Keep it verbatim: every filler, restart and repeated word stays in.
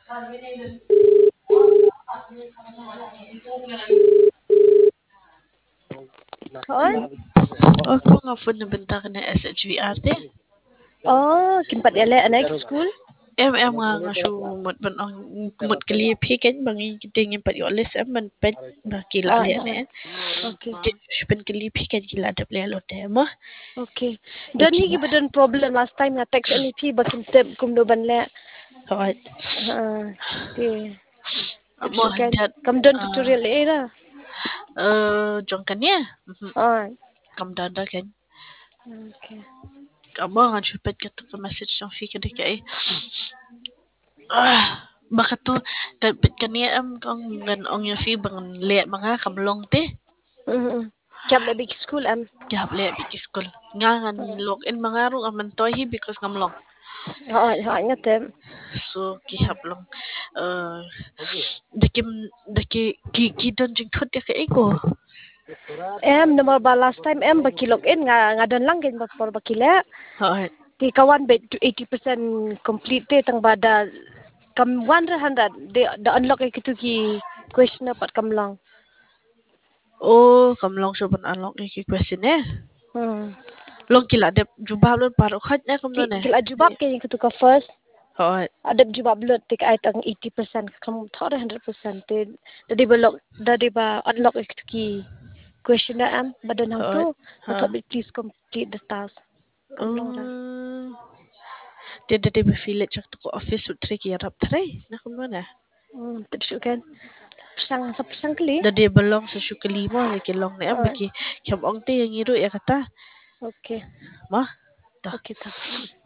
Oi? Oh, kung nga po nabenta ka na S H V R te. Oh, kimpat ele anak school? Em em nga nga siya mut ban ang mut kali piken bangi kiting yung pati olis em man pet ba kila Ah, le ah, ne. okay. Shupen kali piken kila da ple lo te mo. Okay. Dan Iki. hi gibadan problem last time nga text N E P bakin tip kum do ban le. Hot. Ha. Ti. Mo Tipshukan. dat Kam don uh tutorial era. uh jong kan ya. Ah. Kam da da kan. Okay. Amo nga shupen ka to message ng fi ka kay. Ah, baka to kapit kaniya am kang ngan ong yung fi bang le mga kamlong te. Mm. Kam le big school am. Gihap le big school. Nga ngan log in mga ro aman toy because kamlong. Ha, ha nga tem. So gihap long uh daki daki ki ki don jing thot ya kay ko. Em number ba last time em bakilog in nga nga don lang gin ba por bakila. Hot. Ti kawan bet eighty percent complete te tang bada kam one hundred de the unlock ay kitu ki question na pat kam lang. Oh, kamlong so ban unlock ki question eh. Hmm. Long kila de jubah lo paro khat na kam Ki don eh. kila jubab ke yang kitu ka first Hot. adab jubab lot tik ay tang eighty percent kam thora one hundred percent te dadi ba lock dadi ba unlock ay kitu ki question na am badan hang tu Hot. na Ha. thought please complete the task kam long ra. Um, dia dia dia feel it cak to office ut tricky arab tray. Na kam don eh. Hmm, tipshukan. Pesang sa pesang kali. Da dia belong sa syukali mo ni kilong na am Ah, baki kam ong te yang iru ya kata. okay. Mah. Ta. Okay ta.